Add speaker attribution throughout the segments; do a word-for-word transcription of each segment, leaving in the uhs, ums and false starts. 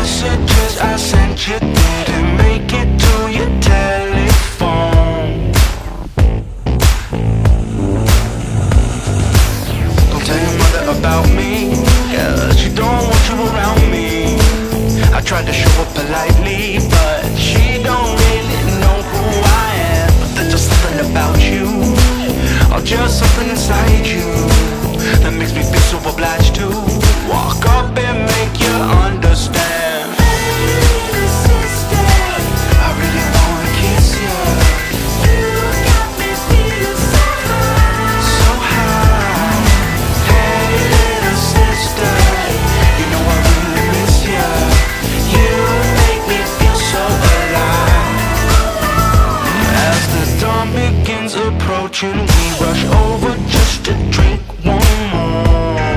Speaker 1: messages I sent you didn't make it to your telephone. Don't tell your mother about me, yeah, she don't want you around me. I tried to show her politely, but she don't really know who I am. But there's just something about you, or just something inside you, that makes me feel so obliged to walk up and make you understand.
Speaker 2: Hey, sister,
Speaker 1: I really wanna kiss you,
Speaker 2: you got me feeling so high.
Speaker 1: so high. Hey little sister, you know I really miss you. You make me feel so alive. As the dawn begins approaching, we rush over just to drink one more.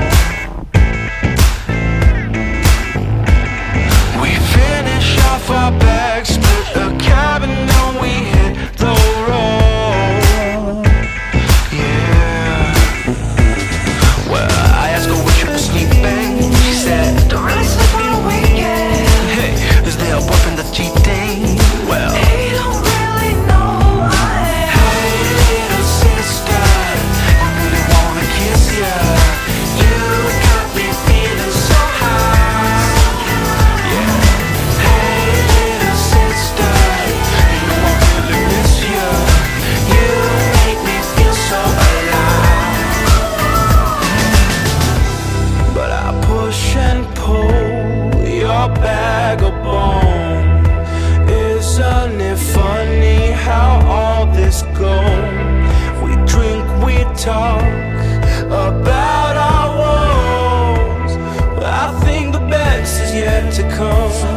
Speaker 1: We finish off our bags, split a cab, and then we hit the road. Yeah. Well, I asked her where she was sleeping. She said, don't really sleep on the weekend. Hey, is there a boyfriend that cheating? Well,
Speaker 2: They don't really know who I am.
Speaker 1: hey little sister, I really wanna kiss ya. You got me feeling so high. Yeah. Hey little sister, you know I really miss ya. You make me feel so alive. But I push and pull your bag of bones. Isn't it funny how all this goes? We drink, we talk about our woes. I think the best is yet to come.